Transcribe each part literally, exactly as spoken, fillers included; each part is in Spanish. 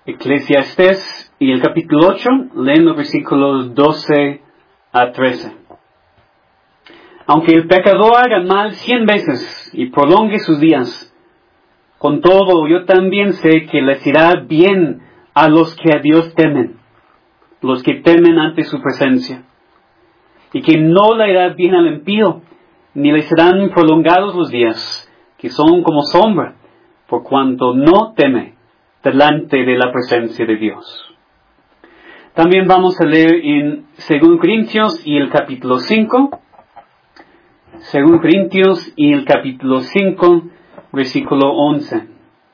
Eclesiastés y el capítulo ocho, leen los versículos doce a trece. Aunque el pecador haga mal cien veces y prolongue sus días, con todo yo también sé que les irá bien a los que a Dios temen, los que temen ante su presencia, y que no le irá bien al impío, ni le serán prolongados los días, que son como sombra, por cuanto no teme delante de la presencia de Dios. También vamos a leer en Segunda Corintios y el capítulo cinco, Segunda Corintios y el capítulo cinco, versículo once.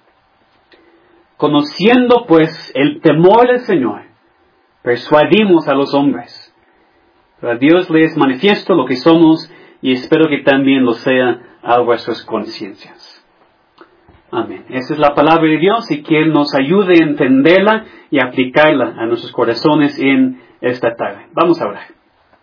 Conociendo pues el temor del Señor, persuadimos a los hombres. Pero a Dios le es manifiesto lo que somos, y espero que también lo sea a vuestras conciencias. Amén. Esa es la palabra de Dios y que Él nos ayude a entenderla y aplicarla a nuestros corazones en esta tarde. Vamos a orar.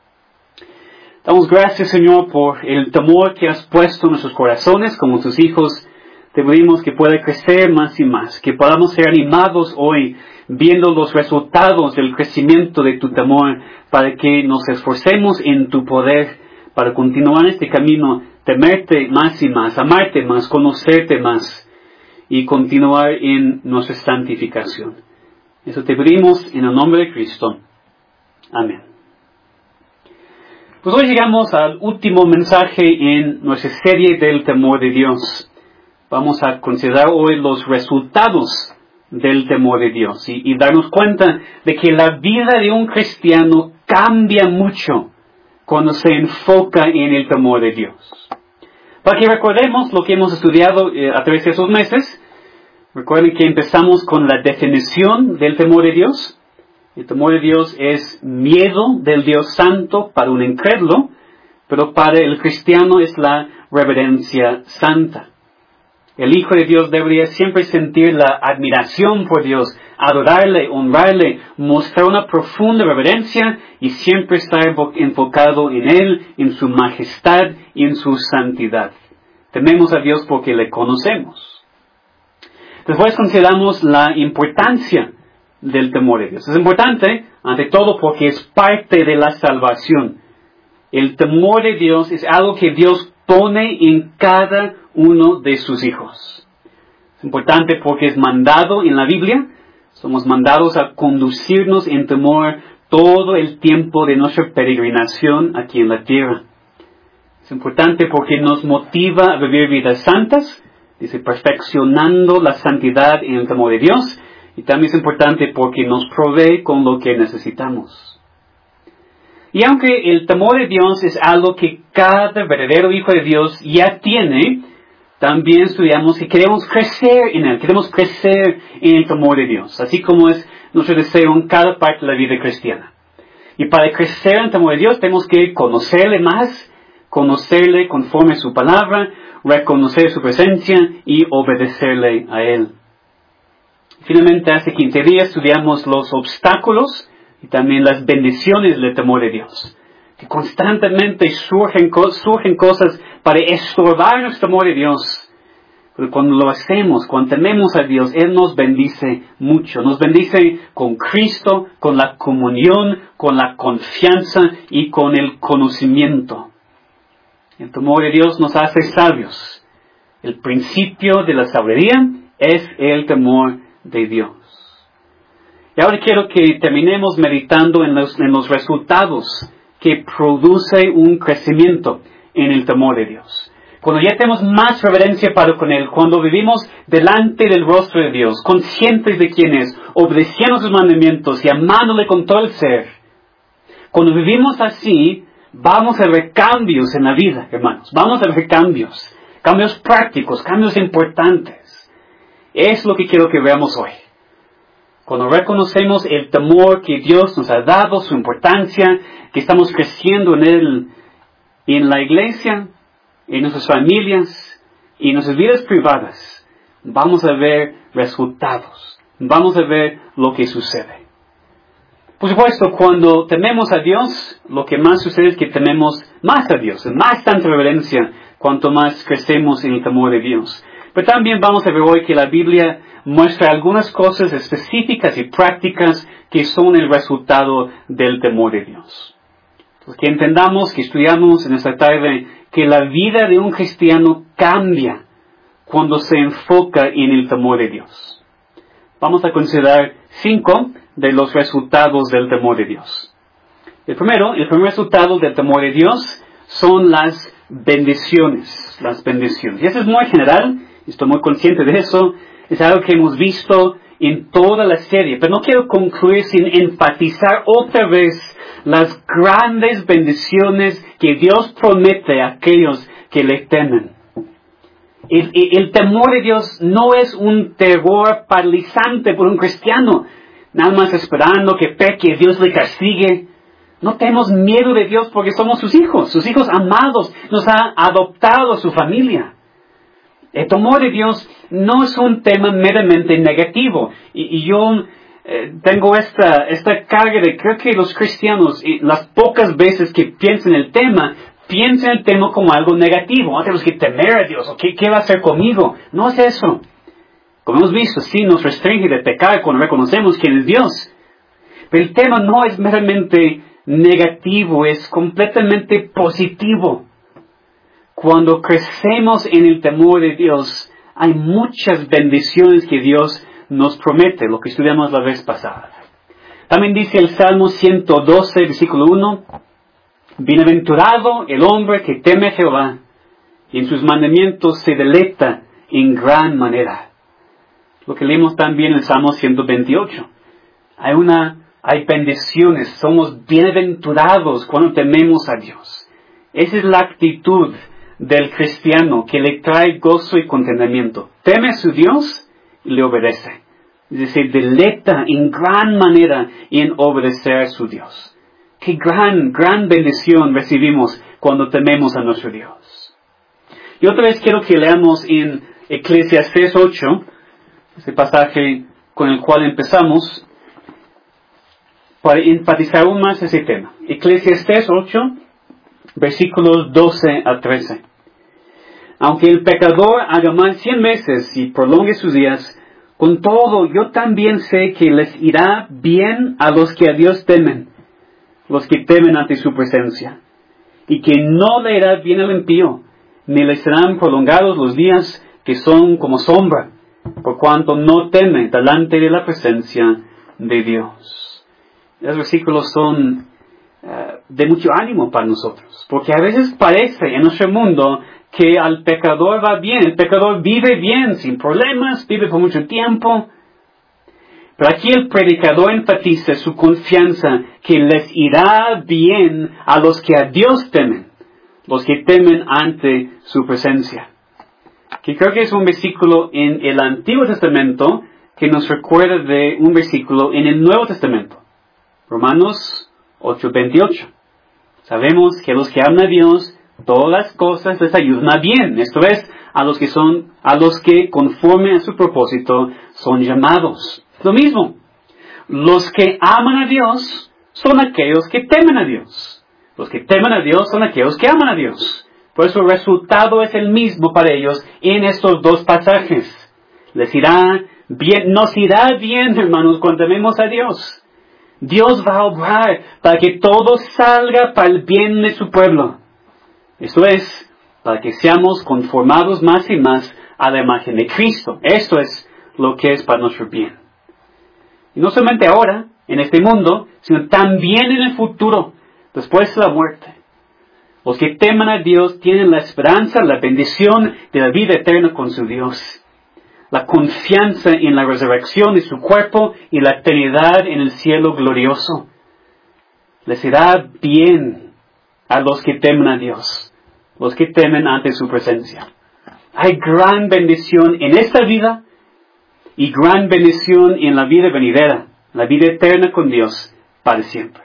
Damos gracias, Señor, por el temor que has puesto en nuestros corazones como tus hijos. Te pedimos que pueda crecer más y más, que podamos ser animados hoy viendo los resultados del crecimiento de tu temor, para que nos esforcemos en tu poder para continuar este camino, temerte más y más, amarte más, conocerte más y continuar en nuestra santificación. Eso te pedimos en el nombre de Cristo. Amén. Pues hoy llegamos al último mensaje en nuestra serie del temor de Dios. Vamos a considerar hoy los resultados del temor de Dios y, y darnos cuenta de que la vida de un cristiano cambia mucho cuando se enfoca en el temor de Dios. Para que recordemos lo que hemos estudiado eh, a través de esos meses, recuerden que empezamos con la definición del temor de Dios. El temor de Dios es miedo del Dios Santo para un incrédulo, pero para el cristiano es la reverencia santa. El Hijo de Dios debería siempre sentir la admiración por Dios, adorarle, honrarle, mostrar una profunda reverencia y siempre estar enfocado en Él, en su majestad y en su santidad. Tememos a Dios porque le conocemos. Después consideramos la importancia del temor de Dios. Es importante, ante todo, porque es parte de la salvación. El temor de Dios es algo que Dios pone en cada uno de sus hijos. Es importante porque es mandado en la Biblia. Somos mandados a conducirnos en temor todo el tiempo de nuestra peregrinación aquí en la tierra. Es importante porque nos motiva a vivir vidas santas, dice, perfeccionando la santidad en el temor de Dios. Y también es importante porque nos provee con lo que necesitamos. Y aunque el temor de Dios es algo que cada verdadero hijo de Dios ya tiene, también estudiamos que queremos crecer en él, queremos crecer en el temor de Dios, así como es nuestro deseo en cada parte de la vida cristiana. Y para crecer en el temor de Dios tenemos que conocerle más, conocerle conforme a su palabra, reconocer su presencia y obedecerle a Él. Finalmente, hace quince días estudiamos los obstáculos y también las bendiciones del temor de Dios. Que constantemente surgen, surgen cosas para estorbar nuestro temor de Dios. Pero cuando lo hacemos, cuando tememos a Dios, Él nos bendice mucho. Nos bendice con Cristo, con la comunión, con la confianza y con el conocimiento. El temor de Dios nos hace sabios. El principio de la sabiduría es el temor de Dios. Y ahora quiero que terminemos meditando en los, en los resultados que produce un crecimiento en el temor de Dios. Cuando ya tenemos más reverencia para con Él, cuando vivimos delante del rostro de Dios, conscientes de quién es, obedeciendo sus mandamientos y amándole con todo el ser, cuando vivimos así, vamos a ver cambios en la vida, hermanos. Vamos a ver cambios, cambios prácticos, cambios importantes. Es lo que quiero que veamos hoy. Cuando reconocemos el temor que Dios nos ha dado, su importancia, que estamos creciendo en Él, en la iglesia, en nuestras familias y en nuestras vidas privadas, vamos a ver resultados. Vamos a ver lo que sucede. Por supuesto, cuando tememos a Dios, lo que más sucede es que tememos más a Dios, más tanta reverencia, cuanto más crecemos en el temor de Dios. Pero también vamos a ver hoy que la Biblia muestra algunas cosas específicas y prácticas que son el resultado del temor de Dios. Entonces, que entendamos, que estudiamos en esta tarde, que la vida de un cristiano cambia cuando se enfoca en el temor de Dios. Vamos a considerar cinco de los resultados del temor de Dios. El primero, el primer resultado del temor de Dios son las bendiciones, las bendiciones. Y eso es muy general, estoy muy consciente de eso, es algo que hemos visto en toda la serie, pero no quiero concluir sin enfatizar otra vez las grandes bendiciones que Dios promete a aquellos que le temen. El, el, el temor de Dios no es un terror paralizante por un cristiano, nada más esperando que peque, Dios le castigue. No tenemos miedo de Dios porque somos sus hijos, sus hijos amados, nos ha adoptado a su familia. El temor de Dios no es un tema meramente negativo. Y, y yo eh, tengo esta, esta carga de, creo que los cristianos, y las pocas veces que piensan el tema, piensan el tema como algo negativo. No tenemos que temer a Dios, o ¿qué, qué va a hacer conmigo? No es eso. Como hemos visto, sí nos restringe de pecar cuando reconocemos quién es Dios. Pero el tema no es meramente negativo, es completamente positivo. Cuando crecemos en el temor de Dios, hay muchas bendiciones que Dios nos promete, lo que estudiamos la vez pasada. También dice el Salmo ciento doce, versículo uno, bienaventurado el hombre que teme a Jehová, y en sus mandamientos se deleita en gran manera. Lo que leemos también en el Salmo ciento veintiocho. Hay una, hay bendiciones, somos bienaventurados cuando tememos a Dios. Esa es la actitud del cristiano que le trae gozo y contentamiento. Teme a su Dios y le obedece. Es decir, deleita en gran manera en obedecer a su Dios. Qué gran, gran bendición recibimos cuando tememos a nuestro Dios. Y otra vez quiero que leamos en Eclesiastés ocho, ese pasaje con el cual empezamos, para enfatizar aún más ese tema. Eclesiastés ocho, versículos doce a trece. Aunque el pecador haga mal cien veces y prolongue sus días, con todo yo también sé que les irá bien a los que a Dios temen, los que temen ante su presencia, y que no le irá bien al impío, ni les serán prolongados los días que son como sombra, por cuanto no teme delante de la presencia de Dios. Los versículos son uh, de mucho ánimo para nosotros, porque a veces parece en nuestro mundo que al pecador va bien, el pecador vive bien, sin problemas, vive por mucho tiempo. Pero aquí el predicador enfatiza su confianza que les irá bien a los que a Dios temen, los que temen ante su presencia. Que creo que es un versículo en el Antiguo Testamento que nos recuerda de un versículo en el Nuevo Testamento. Romanos ocho veintiocho. Sabemos que a los que aman a Dios, todas las cosas les ayudan a bien. Esto es, a los que son, a los que conforme a su propósito son llamados. Lo mismo. Los que aman a Dios son aquellos que temen a Dios. Los que temen a Dios son aquellos que aman a Dios. Por eso el resultado es el mismo para ellos en estos dos pasajes. Les irá bien, nos irá bien, hermanos, cuando tememos a Dios. Dios va a obrar para que todo salga para el bien de su pueblo. Esto es, para que seamos conformados más y más a la imagen de Cristo. Esto es lo que es para nuestro bien. Y no solamente ahora, en este mundo, sino también en el futuro, después de la muerte. Los que teman a Dios tienen la esperanza, la bendición de la vida eterna con su Dios. La confianza en la resurrección de su cuerpo y la eternidad en el cielo glorioso. Les irá bien a los que temen a Dios, los que temen ante su presencia. Hay gran bendición en esta vida y gran bendición en la vida venidera, la vida eterna con Dios para siempre.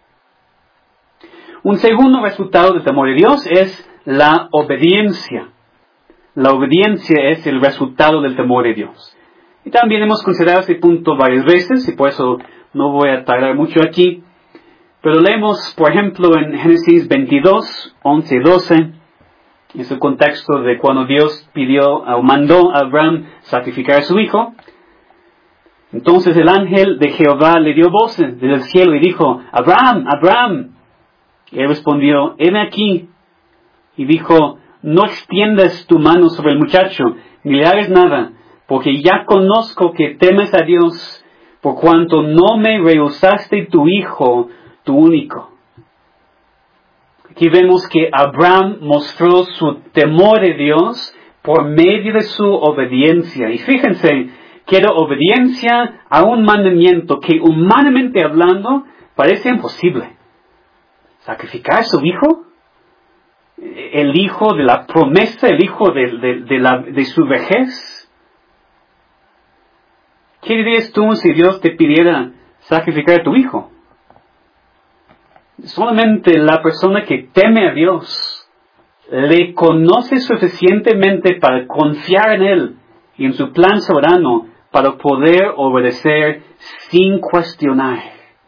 Un segundo resultado del temor de Dios es la obediencia. La obediencia es el resultado del temor de Dios. Y también hemos considerado este punto varias veces, y por eso no voy a tardar mucho aquí. Pero leemos, por ejemplo, en Génesis veintidós, once y doce, Es el contexto de cuando Dios pidió o mandó a Abraham sacrificar a su hijo. Entonces el ángel de Jehová le dio voces desde el cielo y dijo, Abraham, Abraham. Y él respondió, heme aquí. Y dijo, no extiendas tu mano sobre el muchacho, ni le hagas nada, porque ya conozco que temes a Dios, por cuanto no me rehusaste tu hijo, tu único. Aquí vemos que Abraham mostró su temor de Dios por medio de su obediencia. Y fíjense que era obediencia a un mandamiento que humanamente hablando parece imposible. ¿Sacrificar a su hijo? ¿El hijo de la promesa? ¿El hijo de, de, de, la, de su vejez? ¿Qué dirías tú si Dios te pidiera sacrificar a tu hijo? Solamente la persona que teme a Dios le conoce suficientemente para confiar en Él y en su plan soberano para poder obedecer sin cuestionar.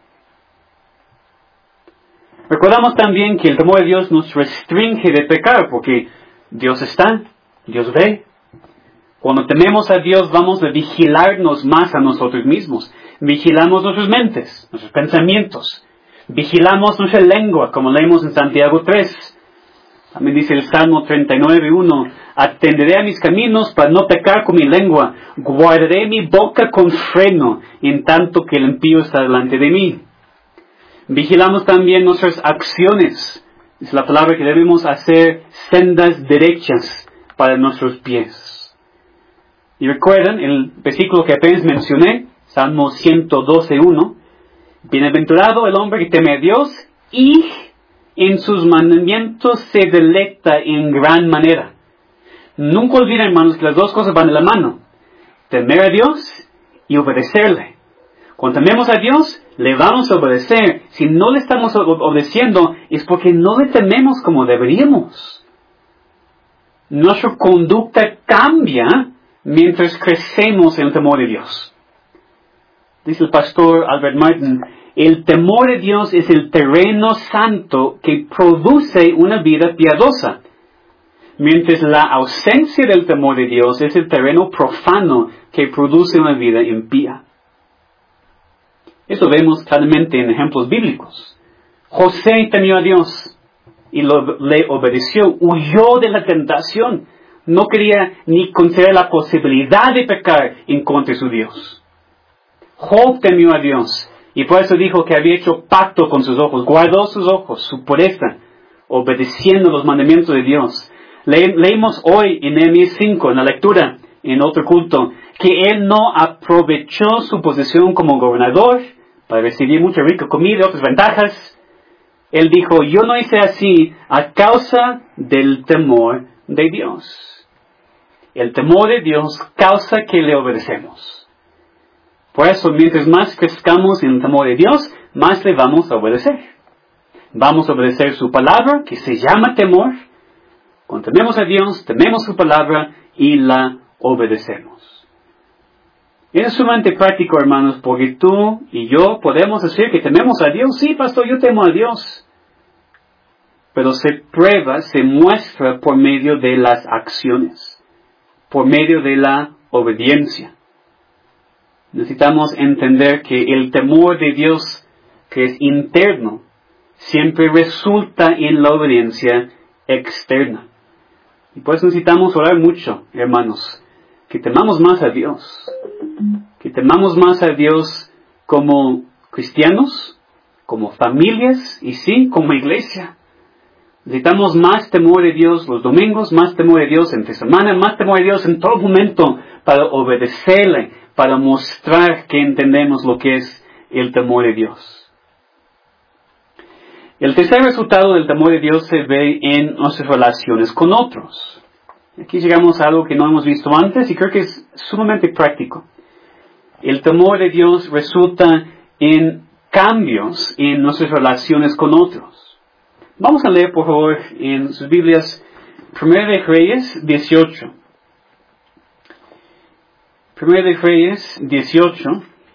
Recordamos también que el temor de Dios nos restringe de pecar porque Dios está, Dios ve. Cuando tememos a Dios vamos a vigilarnos más a nosotros mismos. Vigilamos nuestras mentes, nuestros pensamientos. Vigilamos nuestra lengua, como leemos en Santiago tres. También dice el Salmo treinta y nueve, uno. Atenderé a mis caminos para no pecar con mi lengua. Guardaré mi boca con freno, en tanto que el impío está delante de mí. Vigilamos también nuestras acciones. Es la palabra que debemos hacer sendas derechas para nuestros pies. Y recuerdan el versículo que apenas mencioné, Salmo ciento doce, uno. Bienaventurado el hombre que teme a Dios y en sus mandamientos se deleita en gran manera. Nunca olviden, hermanos, que las dos cosas van de la mano. Temer a Dios y obedecerle. Cuando tememos a Dios, le vamos a obedecer. Si no le estamos obedeciendo, es porque no le tememos como deberíamos. Nuestra conducta cambia mientras crecemos en el temor de Dios. Dice el pastor Albert Martin, el temor de Dios es el terreno santo que produce una vida piadosa, mientras la ausencia del temor de Dios es el terreno profano que produce una vida impía. Eso vemos claramente en ejemplos bíblicos. José temió a Dios y lo, le obedeció, huyó de la tentación, no quería ni considerar la posibilidad de pecar en contra de su Dios. Job temió a Dios y por eso dijo que había hecho pacto con sus ojos, guardó sus ojos, su pureza, obedeciendo los mandamientos de Dios. Le, leímos hoy en Nehemías cinco, en la lectura, en otro culto, que él no aprovechó su posición como gobernador para recibir mucha rica comida y otras ventajas. Él dijo, yo no hice así a causa del temor de Dios. El temor de Dios causa que le obedecemos. Por eso, mientras más crezcamos en el temor de Dios, más le vamos a obedecer. Vamos a obedecer su palabra, que se llama temor. Cuando tememos a Dios, tememos su palabra y la obedecemos. Es sumamente práctico, hermanos, porque tú y yo podemos decir que tememos a Dios. Sí, pastor, yo temo a Dios. Pero se prueba, se muestra por medio de las acciones, por medio de la obediencia. Necesitamos entender que el temor de Dios, que es interno, siempre resulta en la obediencia externa. Y por eso necesitamos orar mucho, hermanos, que temamos más a Dios, que temamos más a Dios como cristianos, como familias y sí, como iglesia. Necesitamos más temor de Dios los domingos, más temor de Dios entre semana, más temor de Dios en todo momento para obedecerle, para mostrar que entendemos lo que es el temor de Dios. El tercer resultado del temor de Dios se ve en nuestras relaciones con otros. Aquí llegamos a algo que no hemos visto antes y creo que es sumamente práctico. El temor de Dios resulta en cambios en nuestras relaciones con otros. Vamos a leer, por favor, en sus Biblias, Primera de Reyes dieciocho. Primera de Reyes dieciocho,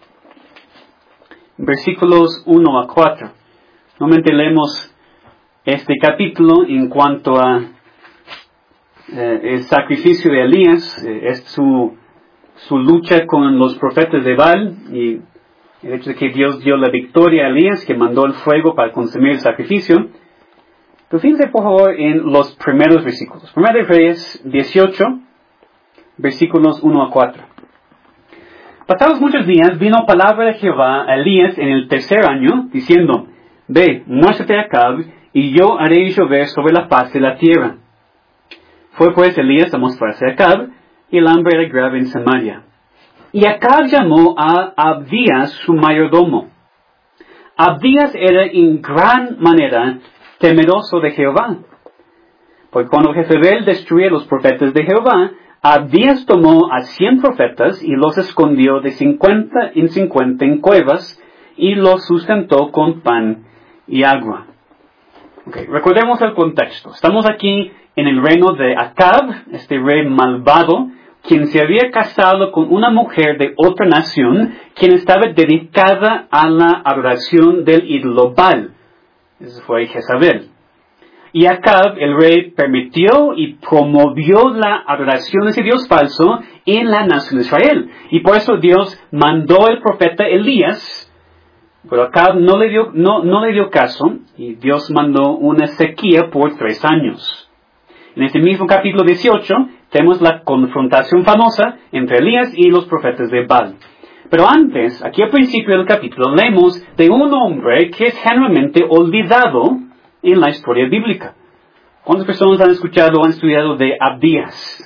versículos uno a cuatro. Normalmente leemos este capítulo en cuanto a eh, el sacrificio de Elías, eh, es su, su lucha con los profetas de Baal y el hecho de que Dios dio la victoria a Elías, que mandó el fuego para consumir el sacrificio. Pero fíjense por favor en los primeros versículos. Primera de Reyes dieciocho, versículos uno a cuatro. Pasados muchos días vino palabra de Jehová a Elías en el tercer año, diciendo, Ve, muéstrate a Acab, y yo haré llover sobre la faz de la tierra. Fue pues Elías a mostrarse a Acab, y el hambre era grave en Samaria. Y Acab llamó a Abdías su mayordomo. Abdías era en gran manera temeroso de Jehová. Porque cuando Jezebel destruía a los profetas de Jehová, Abdías tomó a cien profetas y los escondió de cincuenta en cincuenta en cuevas y los sustentó con pan y agua. Okay, recordemos el contexto. Estamos aquí en el reino de Acab, este rey malvado, quien se había casado con una mujer de otra nación, quien estaba dedicada a la adoración del ídolo Baal. Ese fue Jezabel. Y Acab, el rey, permitió y promovió la adoración de ese Dios falso en la nación de Israel. Y por eso Dios mandó el profeta Elías, pero Acab no le dio, no, no le dio caso, y Dios mandó una sequía por tres años. En este mismo capítulo dieciocho, tenemos la confrontación famosa entre Elías y los profetas de Baal. Pero antes, aquí al principio del capítulo, leemos de un hombre que es generalmente olvidado en la historia bíblica. ¿Cuántas personas han escuchado o han estudiado de Abdías?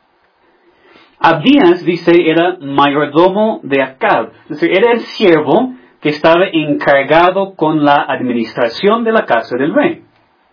Abdías, dice, era mayordomo de Acab. Es decir, era el siervo que estaba encargado con la administración de la casa del rey.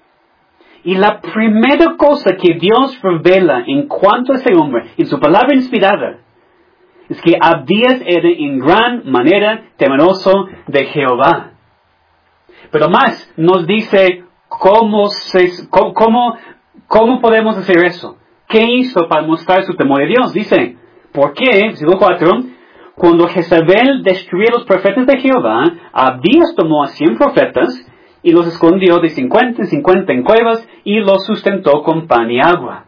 Y la primera cosa que Dios revela en cuanto a ese hombre, en su palabra inspirada, es que Abdías era en gran manera temeroso de Jehová. Pero más, nos dice cómo, se, cómo, cómo, cómo podemos hacer eso. ¿Qué hizo para mostrar su temor de Dios? Dice, ¿por qué? Versículo cuatro. Cuando Jezabel destruyó a los profetas de Jehová, Abdías tomó a cien profetas y los escondió de cincuenta en cincuenta en cuevas y los sustentó con pan y agua.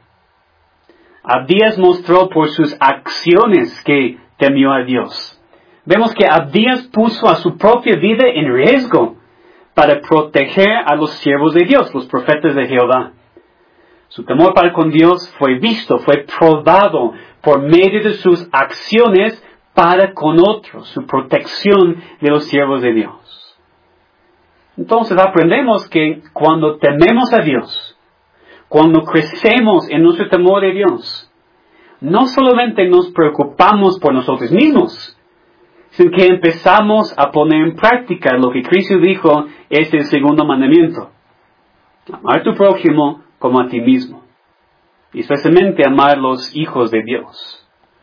Abdías mostró por sus acciones que temió a Dios. Vemos que Abdías puso a su propia vida en riesgo para proteger a los siervos de Dios, los profetas de Jehová. Su temor para con Dios fue visto, fue probado por medio de sus acciones para con otros, su protección de los siervos de Dios. Entonces aprendemos que cuando tememos a Dios, cuando crecemos en nuestro temor de Dios, no solamente nos preocupamos por nosotros mismos, sino que empezamos a poner en práctica lo que Cristo dijo es el segundo mandamiento. Amar a tu prójimo como a ti mismo. Y especialmente amar a los hijos de Dios.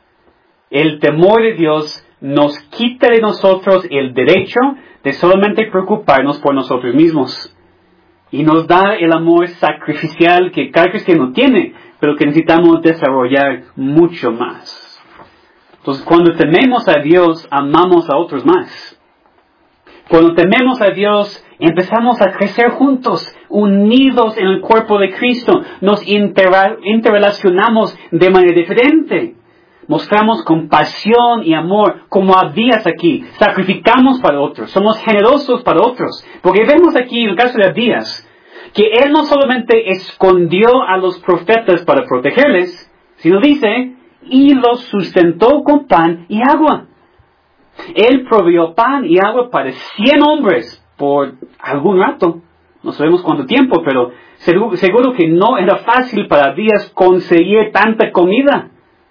El temor de Dios nos quita de nosotros el derecho de solamente preocuparnos por nosotros mismos. Y nos da el amor sacrificial que cada cristiano tiene, pero que necesitamos desarrollar mucho más. Entonces, cuando tememos a Dios, amamos a otros más. Cuando tememos a Dios, empezamos a crecer juntos, unidos en el cuerpo de Cristo. Nos inter- interrelacionamos de manera diferente. Mostramos compasión y amor, como Abdías aquí. Sacrificamos para otros. Somos generosos para otros. Porque vemos aquí, en el caso de Abdías, que él no solamente escondió a los profetas para protegerles, sino dice, y los sustentó con pan y agua. Él proveyó pan y agua para cien hombres por algún rato. No sabemos cuánto tiempo, pero seguro, seguro que no era fácil para Abdías conseguir tanta comida.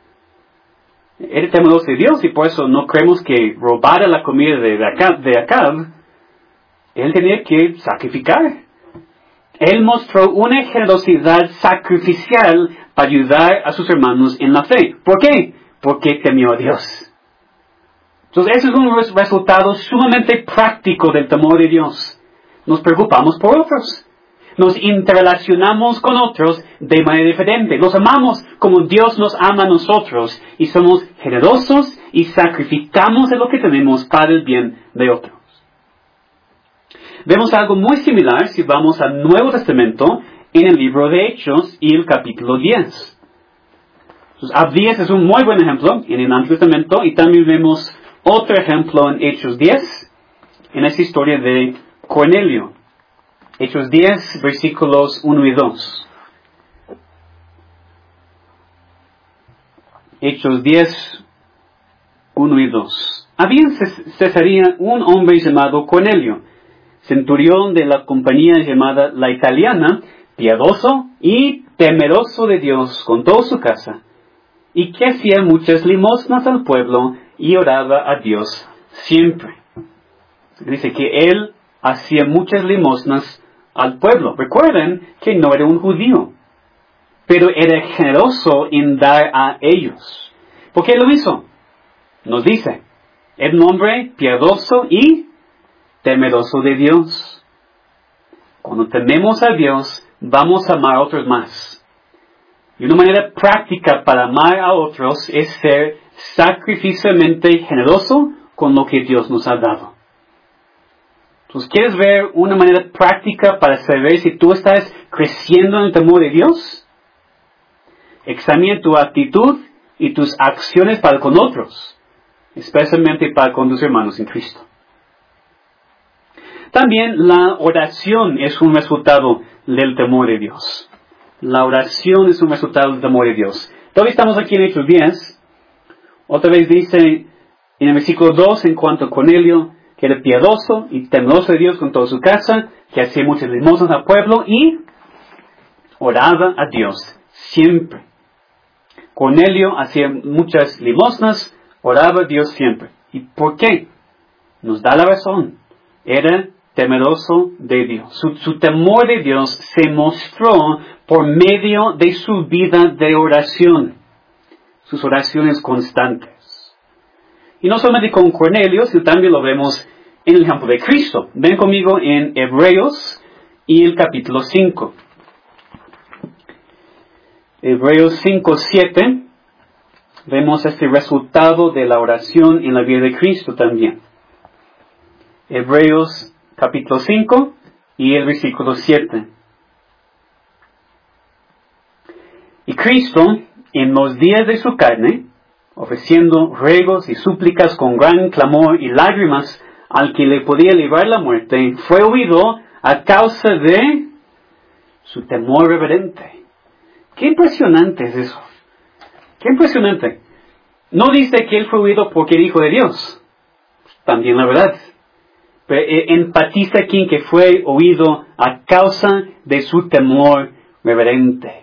Era temeroso de Dios y por eso no creemos que robara la comida de Acab, de Acab. Él tenía que sacrificar. Él mostró una generosidad sacrificial para ayudar a sus hermanos en la fe. ¿Por qué? Porque temió a Dios. Entonces, ese es un resultado sumamente práctico del temor de Dios. Nos preocupamos por otros. Nos interrelacionamos con otros de manera diferente. Los amamos como Dios nos ama a nosotros. Y somos generosos y sacrificamos de lo que tenemos para el bien de otros. Vemos algo muy similar si vamos al Nuevo Testamento en el libro de Hechos y el capítulo diez. Entonces, Abdías es un muy buen ejemplo en el Antiguo Testamento, y también vemos otro ejemplo en Hechos diez, en esta historia de Cornelio. Hechos diez, versículos uno y dos. Hechos diez, uno y dos. Había en Cesarea un hombre llamado Cornelio, centurión de la compañía llamada La Italiana, piadoso y temeroso de Dios con toda su casa, y que hacía muchas limosnas al pueblo y oraba a Dios siempre. Dice que él hacía muchas limosnas al pueblo. Recuerden que no era un judío, pero era generoso en dar a ellos. ¿Por qué lo hizo? Nos dice, era un hombre piadoso y temeroso de Dios. Cuando tememos a Dios, vamos a amar a otros más. Y una manera práctica para amar a otros es ser sacrificialmente generoso con lo que Dios nos ha dado. Entonces, ¿quieres ver una manera práctica para saber si tú estás creciendo en el temor de Dios? Examina tu actitud y tus acciones para con otros, especialmente para con tus hermanos en Cristo. También la oración es un resultado del temor de Dios. La oración es un resultado del temor de Dios. Todavía estamos aquí en Hechos diez. Otra vez dice en el versículo dos, en cuanto a Cornelio, que era piadoso y temeroso de Dios con toda su casa, que hacía muchas limosnas al pueblo y oraba a Dios siempre. Cornelio hacía muchas limosnas, oraba a Dios siempre. ¿Y por qué? Nos da la razón. Era temeroso de Dios. Su, su temor de Dios se mostró por medio de su vida de oración, sus oraciones constantes. Y no solamente con Cornelio, sino también lo vemos en el ejemplo de Cristo. Ven conmigo en Hebreos y el capítulo cinco. Hebreos cinco, siete. Vemos este resultado de la oración en la vida de Cristo también. Hebreos capítulo cinco y el versículo siete. Y Cristo, en los días de su carne, ofreciendo ruegos y súplicas con gran clamor y lágrimas al que le podía librar la muerte, fue oído a causa de su temor reverente. Qué impresionante es eso. Qué impresionante. No dice que él fue oído porque era hijo de Dios. También la verdad. Pero enfatiza aquí que fue oído a causa de su temor reverente.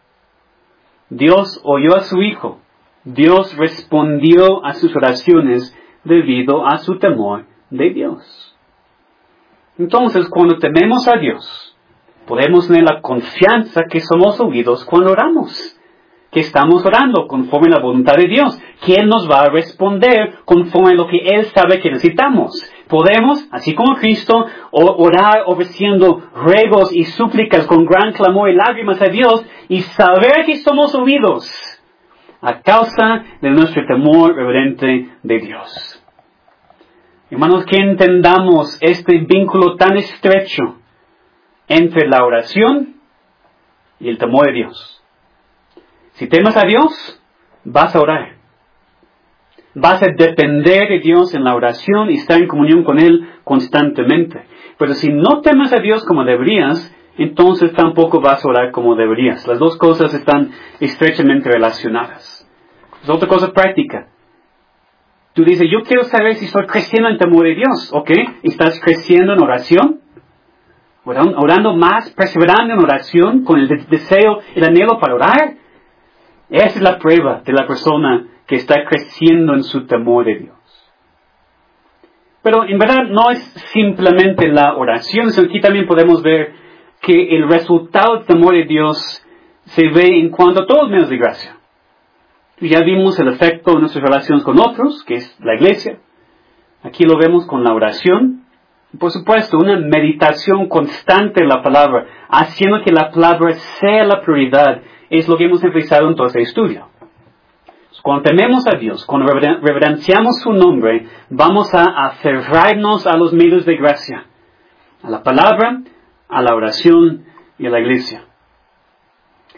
Dios oyó a su hijo. Dios respondió a sus oraciones debido a su temor de Dios. Entonces, cuando tememos a Dios, podemos tener la confianza que somos oídos cuando oramos, que estamos orando conforme a la voluntad de Dios, que Él nos va a responder conforme a lo que Él sabe que necesitamos. Podemos, así como Cristo, orar ofreciendo ruegos y súplicas con gran clamor y lágrimas a Dios y saber que somos oídos a causa de nuestro temor reverente de Dios. Hermanos, que entendamos este vínculo tan estrecho entre la oración y el temor de Dios. Si temes a Dios, vas a orar. Vas a depender de Dios en la oración y estar en comunión con Él constantemente. Pero si no temes a Dios como deberías, entonces tampoco vas a orar como deberías. Las dos cosas están estrechamente relacionadas. Es otra cosa práctica. Tú dices, yo quiero saber si estoy creciendo en temor de Dios. ¿Ok? ¿Estás creciendo en oración? Orando más, perseverando en oración con el deseo, el anhelo para orar. Esa es la prueba de la persona que está creciendo en su temor de Dios. Pero en verdad no es simplemente la oración, sino aquí también podemos ver que el resultado del temor de Dios se ve en cuanto a todos los medios de gracia. Ya vimos el efecto de nuestras relaciones con otros, que es la iglesia. Aquí lo vemos con la oración. Por supuesto, una meditación constante en la palabra, haciendo que la palabra sea la prioridad, es lo que hemos enfatizado en todo este estudio. Cuando tememos a Dios, cuando reverenciamos su nombre, vamos a aferrarnos a los medios de gracia, a la palabra, a la oración y a la iglesia.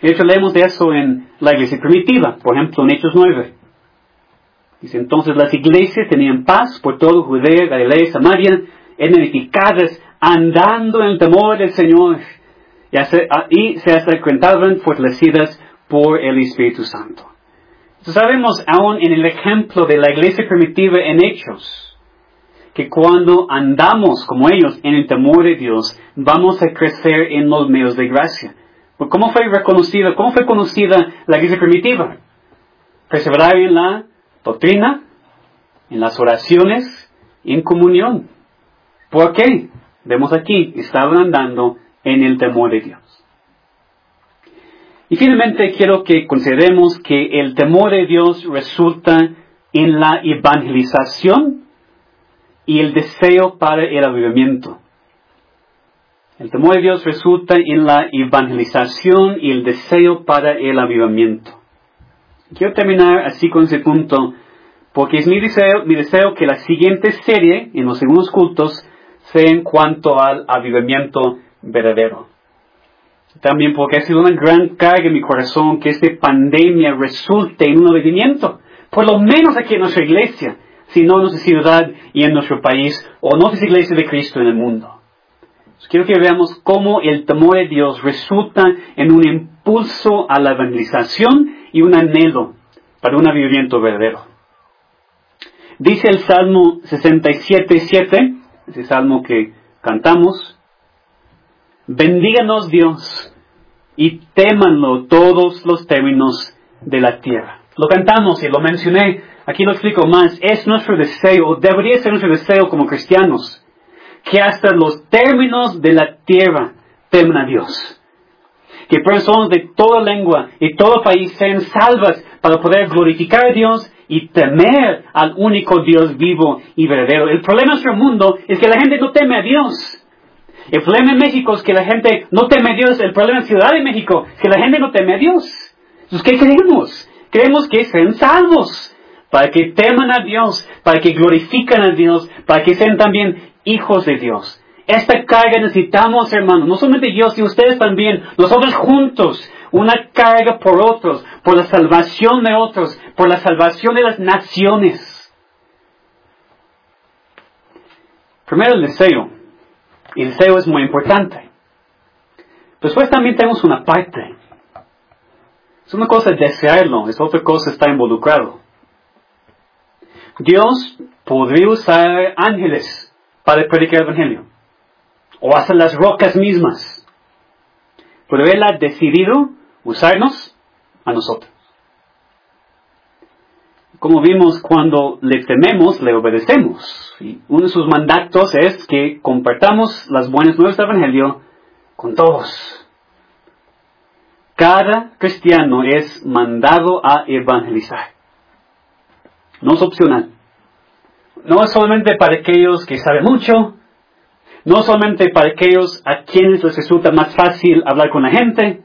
De hecho, leemos de eso en la iglesia primitiva, por ejemplo, en Hechos nueve. Dice, entonces las iglesias tenían paz por todo Judea, Galilea y Samaria, eran edificadas, andando en el temor del Señor, y se, y se encontraban fortalecidas por el Espíritu Santo. Entonces sabemos aún en el ejemplo de la iglesia primitiva en Hechos, que cuando andamos como ellos en el temor de Dios, vamos a crecer en los medios de gracia. ¿Cómo fue reconocida, cómo fue conocida la iglesia primitiva? Perseverar en la doctrina, en las oraciones y en comunión. ¿Por qué? Vemos aquí, estaban andando en el temor de Dios. Y finalmente quiero que consideremos que el temor de Dios resulta en la evangelización y el deseo para el avivamiento. El temor de Dios resulta en la evangelización y el deseo para el avivamiento. Quiero terminar así con ese punto, porque es mi deseo, mi deseo que la siguiente serie, en los segundos cultos, sea en cuanto al avivamiento verdadero. También porque ha sido una gran carga en mi corazón que esta pandemia resulte en un avivamiento, por lo menos aquí en nuestra iglesia, si no en nuestra ciudad y en nuestro país, o en otras iglesias de Cristo en el mundo. Entonces, quiero que veamos cómo el temor de Dios resulta en un impulso a la evangelización y un anhelo para un avivamiento verdadero. Dice el Salmo sesenta y siete, siete, ese salmo que cantamos, bendíganos Dios y témanlo todos los términos de la tierra. Lo cantamos y lo mencioné, aquí lo explico más, es nuestro deseo, o debería ser nuestro deseo como cristianos, que hasta los términos de la tierra teman a Dios. Que personas de toda lengua y todo país sean salvas para poder glorificar a Dios y temer al único Dios vivo y verdadero. El problema de nuestro mundo es que la gente no teme a Dios. El problema en México es que la gente no teme a Dios. El problema en Ciudad de México es que la gente no teme a Dios. Entonces, ¿qué creemos? Creemos que sean salvos para que teman a Dios, para que glorifiquen a Dios, para que sean también hijos de Dios. Esta carga necesitamos, hermanos, no solamente yo, sino ustedes también, nosotros juntos, una carga por otros, por la salvación de otros, por la salvación de las naciones. Primero el deseo. El deseo es muy importante. Después también tenemos una parte. Es una cosa desearlo, es otra cosa estar involucrado. Dios podría usar ángeles para predicar el Evangelio, o hasta las rocas mismas. Pero Él ha decidido usarnos a nosotros. Como vimos, cuando le tememos, le obedecemos. Y uno de sus mandatos es que compartamos las buenas nuevas del Evangelio con todos. Cada cristiano es mandado a evangelizar. No es opcional. No es solamente para aquellos que saben mucho. No solamente para aquellos a quienes les resulta más fácil hablar con la gente.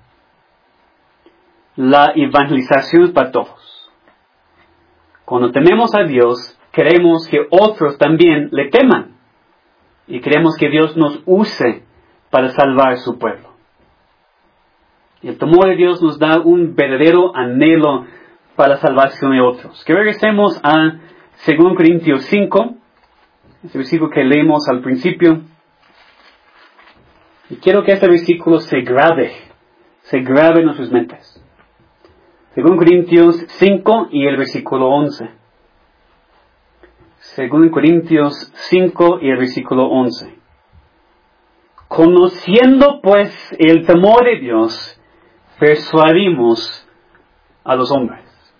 La evangelización es para todos. Cuando tememos a Dios, queremos que otros también le teman. Y queremos que Dios nos use para salvar a su pueblo. Y el temor de Dios nos da un verdadero anhelo para la salvación de otros. Que regresemos a dos Corintios cinco, ese versículo que leímos al principio. Y quiero que este versículo se grabe, se grabe en nuestras mentes. dos Corintios cinco y el versículo once. dos Corintios cinco y el versículo once. Conociendo pues el temor de Dios, persuadimos a los hombres.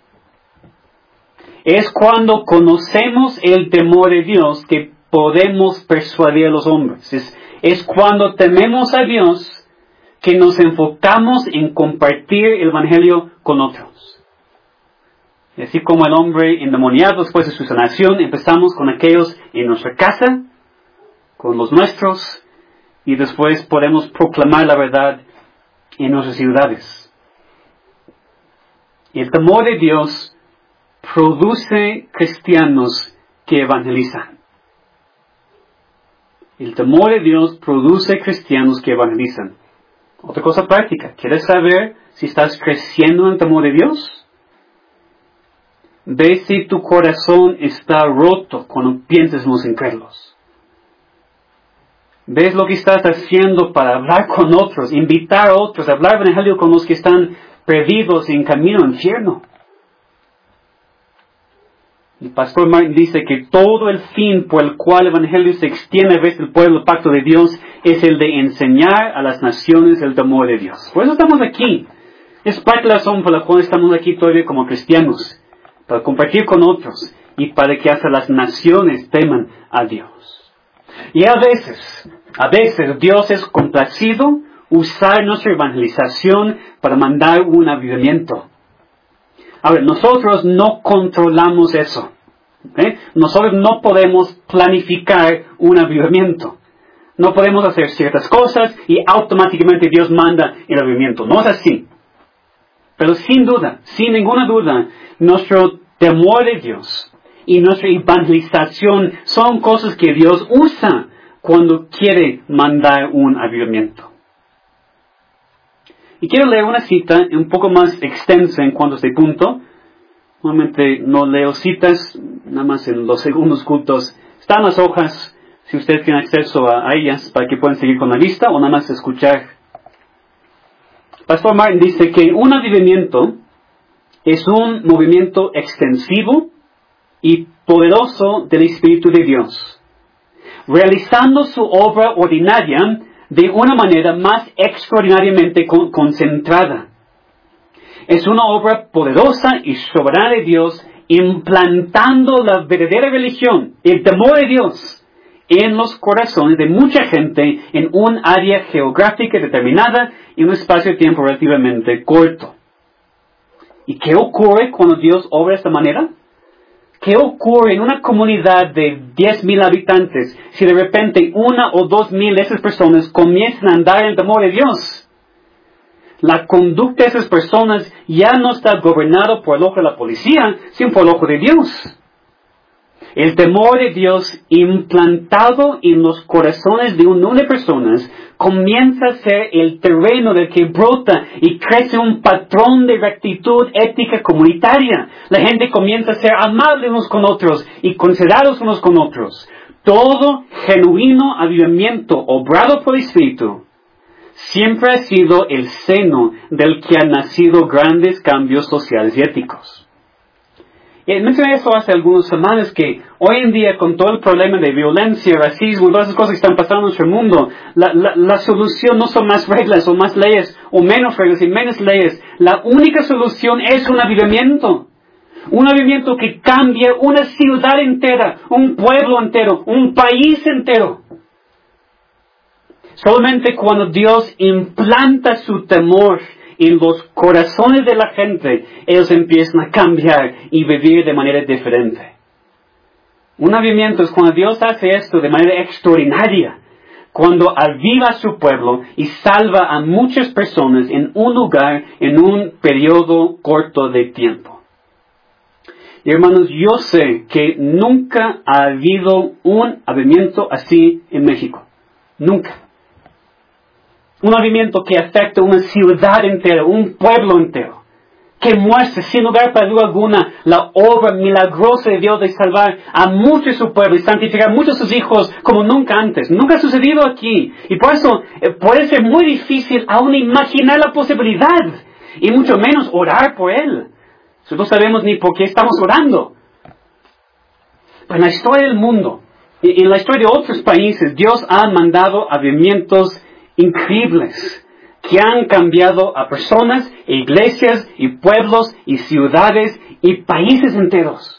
Es cuando conocemos el temor de Dios que podemos persuadir a los hombres. Es, es cuando tememos a Dios que nos enfocamos en compartir el Evangelio con otros. Y así como el hombre endemoniado después de su sanación, empezamos con aquellos en nuestra casa, con los nuestros, y después podemos proclamar la verdad en nuestras ciudades. Y el temor de Dios produce cristianos que evangelizan. El temor de Dios produce cristianos que evangelizan. Otra cosa práctica. ¿Quieres saber si estás creciendo en el temor de Dios? Ve si tu corazón está roto cuando piensas en los incrédulos. ¿Ves lo que estás haciendo para hablar con otros, invitar a otros, hablar del evangelio con los que están perdidos en camino al infierno? El pastor Martin dice que todo el fin por el cual el evangelio se extiende a veces el pueblo, el pacto de Dios, es el de enseñar a las naciones el temor de Dios. Por eso estamos aquí. Es parte de la razón por la cual estamos aquí todavía como cristianos, para compartir con otros y para que hasta las naciones teman a Dios. Y a veces, a veces Dios es complacido usar nuestra evangelización para mandar un avivamiento. Ahora, nosotros no controlamos eso. ¿Okay? Nosotros no podemos planificar un avivamiento. No podemos hacer ciertas cosas y automáticamente Dios manda el avivamiento. No es así. Pero sin duda, sin ninguna duda, nuestro temor de Dios y nuestra evangelización son cosas que Dios usa cuando quiere mandar un avivamiento. Y quiero leer una cita un poco más extensa en cuanto a este punto. Normalmente no leo citas, nada más en los segundos cultos. Están las hojas, si ustedes tienen acceso a, a ellas, para que puedan seguir con la lista o nada más escuchar. Pastor Martin dice que un avivamiento es un movimiento extensivo y poderoso del Espíritu de Dios, realizando su obra ordinaria de una manera más extraordinariamente con- concentrada. Es una obra poderosa y soberana de Dios, implantando la verdadera religión, el temor de Dios, en los corazones de mucha gente en un área geográfica determinada y un espacio de tiempo relativamente corto. ¿Y qué ocurre cuando Dios obra de esta manera? ¿Qué ocurre en una comunidad de diez mil habitantes si de repente una o dos mil de esas personas comienzan a andar en el temor de Dios? La conducta de esas personas ya no está gobernada por el ojo de la policía, sino por el ojo de Dios. El temor de Dios implantado en los corazones de un número de personas comienza a ser el terreno del que brota y crece un patrón de rectitud ética comunitaria. La gente comienza a ser amable unos con otros y considerados unos con otros. Todo genuino avivamiento obrado por el Espíritu siempre ha sido el seno del que han nacido grandes cambios sociales y éticos. Y mencioné eso hace algunas semanas, que hoy en día, con todo el problema de violencia, racismo y todas esas cosas que están pasando en nuestro mundo, la, la, la solución no son más reglas o más leyes, o menos reglas y menos leyes. La única solución es un avivamiento. Un avivamiento que cambie una ciudad entera, un pueblo entero, un país entero. Solamente cuando Dios implanta su temor en los corazones de la gente, ellos empiezan a cambiar y vivir de manera diferente. Un avivamiento es cuando Dios hace esto de manera extraordinaria, cuando aviva a su pueblo y salva a muchas personas en un lugar, en un periodo corto de tiempo. Y hermanos, yo sé que nunca ha habido un avivamiento así en México. Nunca. Un avivamiento que afecta una ciudad entera, un pueblo entero, que muestre sin lugar para duda alguna la obra milagrosa de Dios de salvar a mucho de su pueblo y santificar a muchos de sus hijos como nunca antes. Nunca ha sucedido aquí. Y por eso eh, puede ser muy difícil aún imaginar la posibilidad y mucho menos orar por él. No sabemos ni por qué estamos orando. Pero en la historia del mundo, y en la historia de otros países, Dios ha mandado avivamientos increíbles que han cambiado a personas, e iglesias, y pueblos, y ciudades, y países enteros.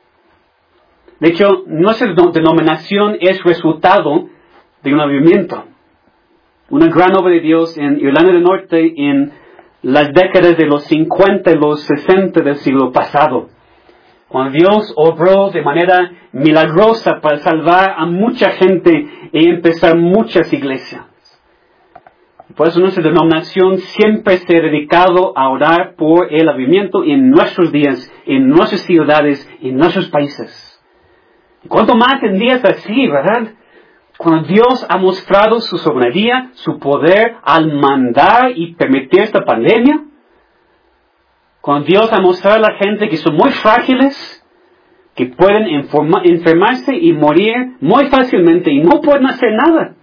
De hecho, nuestra denominación es resultado de un avivamiento. Una gran obra de Dios en Irlanda del Norte en las décadas de los cincuenta y los sesenta del siglo pasado, cuando Dios obró de manera milagrosa para salvar a mucha gente y empezar muchas iglesias. Por eso nuestra denominación siempre se ha dedicado a orar por el avivamiento en nuestros días, en nuestras ciudades, en nuestros países. Y cuanto más en días así, ¿verdad? Cuando Dios ha mostrado su soberanía, su poder al mandar y permitir esta pandemia, cuando Dios ha mostrado a la gente que son muy frágiles, que pueden informa- enfermarse y morir muy fácilmente y no pueden hacer nada.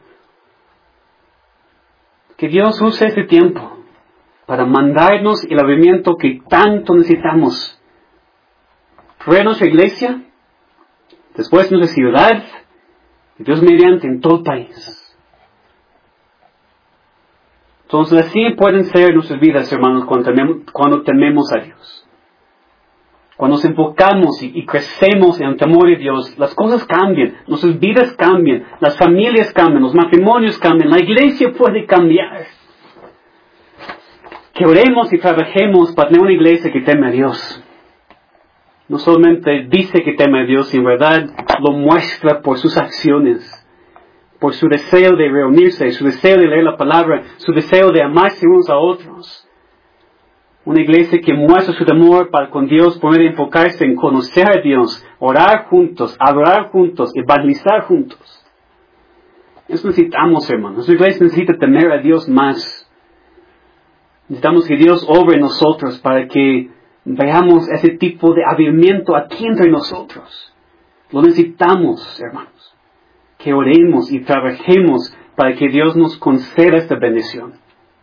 Que Dios use este tiempo para mandarnos el avivamiento que tanto necesitamos. Primero nuestra iglesia, después nuestra ciudad, y Dios mediante en todo el país. Entonces así pueden ser nuestras vidas, hermanos, cuando tememos, cuando tememos a Dios. Cuando nos enfocamos y, y crecemos en el temor de Dios, las cosas cambian, nuestras vidas cambian, las familias cambian, los matrimonios cambian, la iglesia puede cambiar. Que oremos y trabajemos para tener una iglesia que teme a Dios. No solamente dice que teme a Dios, en verdad lo muestra por sus acciones, por su deseo de reunirse, su deseo de leer la palabra, su deseo de amarse unos a otros. Una iglesia que muestra su temor para con Dios, poder enfocarse en conocer a Dios, orar juntos, adorar juntos, evangelizar juntos. Eso necesitamos, hermanos. Nuestra iglesia necesita temer a Dios más. Necesitamos que Dios obre en nosotros para que veamos ese tipo de avivamiento aquí entre nosotros. Lo necesitamos, hermanos. Que oremos y trabajemos para que Dios nos conceda esta bendición.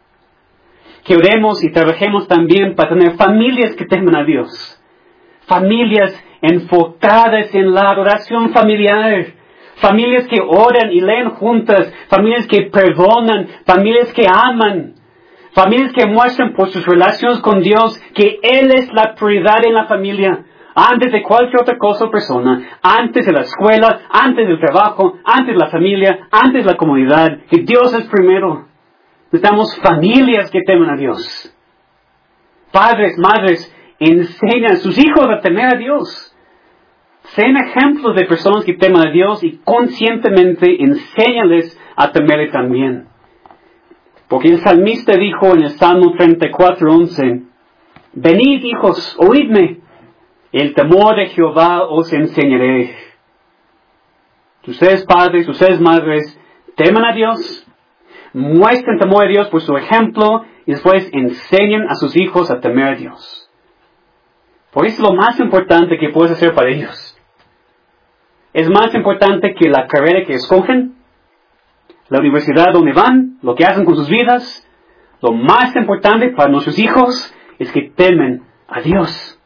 Que oremos y trabajemos también para tener familias que teman a Dios. Familias enfocadas en la adoración familiar. Familias que oran y leen juntas. Familias que perdonan. Familias que aman. Familias que muestran por sus relaciones con Dios que Él es la prioridad en la familia. Antes de cualquier otra cosa o persona. Antes de la escuela. Antes del trabajo. Antes de la familia. Antes de la comunidad. Que Dios es primero. Necesitamos familias que temen a Dios. Padres, madres, enseñan a sus hijos a temer a Dios. Sean ejemplos de personas que temen a Dios y conscientemente enséñales a temerle también. Porque el salmista dijo en el Salmo treinta y cuatro, once, venid, hijos, oídme, el temor de Jehová os enseñaré. Ustedes padres, ustedes madres, teman a Dios, muestren temor a Dios por su ejemplo y después enseñen a sus hijos a temer a Dios. Por eso es lo más importante que puedes hacer para ellos. Es más importante que la carrera que escogen, la universidad donde van, lo que hacen con sus vidas. Lo más importante para nuestros hijos es que temen a Dios.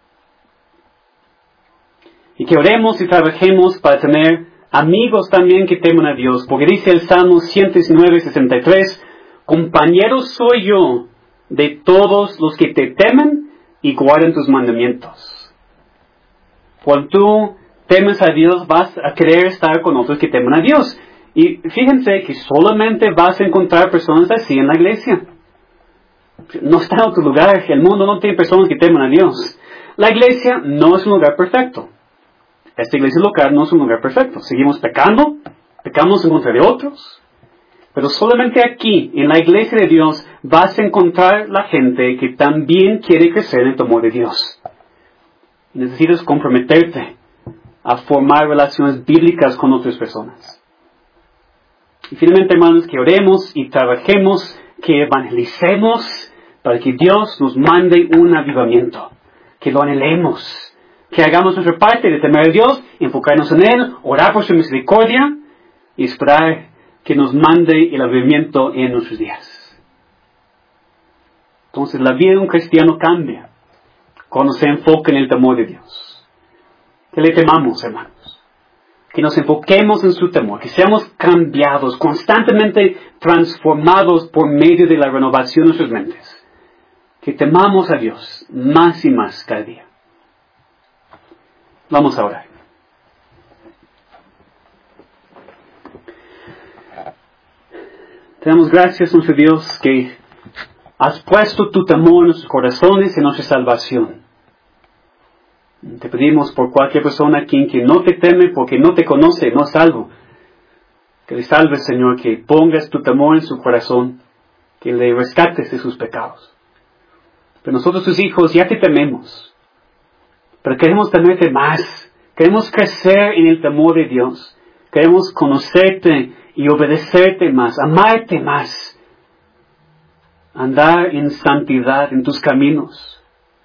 Y que oremos y trabajemos para tener amigos también que temen a Dios. Porque dice el Salmo ciento diecinueve, sesenta y tres, compañero soy yo de todos los que te temen y guardan tus mandamientos. Cuando tú temes a Dios, vas a querer estar con otros que temen a Dios. Y fíjense que solamente vas a encontrar personas así en la iglesia. No está en otro lugar. El mundo no tiene personas que temen a Dios. La iglesia no es un lugar perfecto. Esta iglesia local no es un lugar perfecto. Seguimos pecando, pecamos en contra de otros. Pero solamente aquí, en la iglesia de Dios, vas a encontrar la gente que también quiere crecer en el temor de Dios. Y necesitas comprometerte a formar relaciones bíblicas con otras personas. Y finalmente, hermanos, que oremos y trabajemos, que evangelicemos para que Dios nos mande un avivamiento. Que lo anhelemos. Que hagamos nuestra parte de temer a Dios, enfocarnos en Él, orar por su misericordia y esperar que nos mande el avivamiento en nuestros días. Entonces, la vida de un cristiano cambia cuando se enfoca en el temor de Dios. Que le temamos, hermanos. Que nos enfoquemos en su temor, que seamos cambiados, constantemente transformados por medio de la renovación de nuestras mentes. Que temamos a Dios más y más cada día. Vamos a orar. Te damos gracias, nuestro Dios, que has puesto tu temor en nuestros corazones y en nuestra salvación. Te pedimos por cualquier persona aquí que no te teme porque no te conoce, no es salvo. Que le salves, Señor, que pongas tu temor en su corazón, que le rescates de sus pecados. Pero nosotros, tus hijos, ya te tememos. Pero queremos temerte más. Queremos crecer en el temor de Dios. Queremos conocerte y obedecerte más, amarte más, andar en santidad en tus caminos.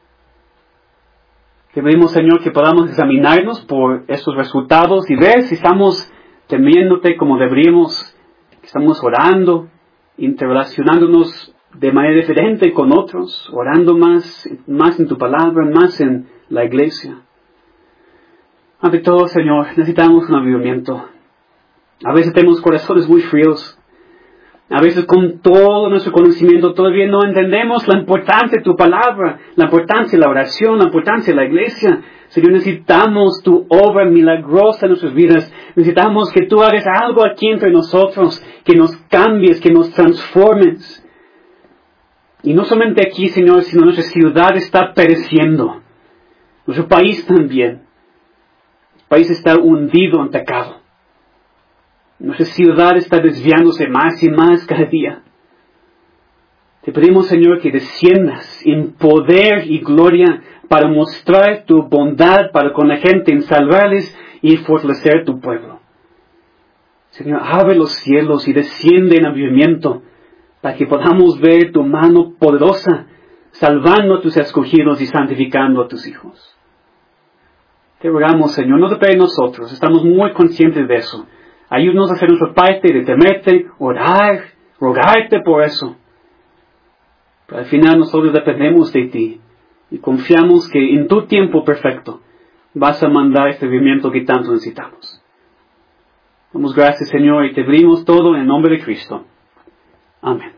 Te pedimos, Señor, que podamos examinarnos por estos resultados y ver si estamos temiéndote como deberíamos, que estamos orando, interrelacionándonos de manera diferente con otros, orando más, más en tu palabra, más en la iglesia. Ante todo, Señor, necesitamos un avivamiento. A veces tenemos corazones muy fríos. A veces con todo nuestro conocimiento todavía no entendemos la importancia de tu palabra, la importancia de la oración, la importancia de la iglesia. Señor, necesitamos tu obra milagrosa en nuestras vidas. Necesitamos que tú hagas algo aquí entre nosotros, que nos cambies, que nos transformes. Y no solamente aquí, Señor, sino nuestra ciudad está pereciendo. Nuestro país también. El país está hundido en pecado. Nuestra ciudad está desviándose más y más cada día. Te pedimos, Señor, que desciendas en poder y gloria para mostrar tu bondad para con la gente, en salvarles y fortalecer tu pueblo. Señor, abre los cielos y desciende en avivamiento para que podamos ver tu mano poderosa salvando a tus escogidos y santificando a tus hijos. Te rogamos, Señor, no depende de nosotros, estamos muy conscientes de eso. Ayúdanos a hacer nuestra parte de temerte, orar, rogarte por eso. Pero al final nosotros dependemos de ti y confiamos que en tu tiempo perfecto vas a mandar este avivamiento que tanto necesitamos. Damos gracias, Señor, y te pedimos todo en el nombre de Cristo. Amén.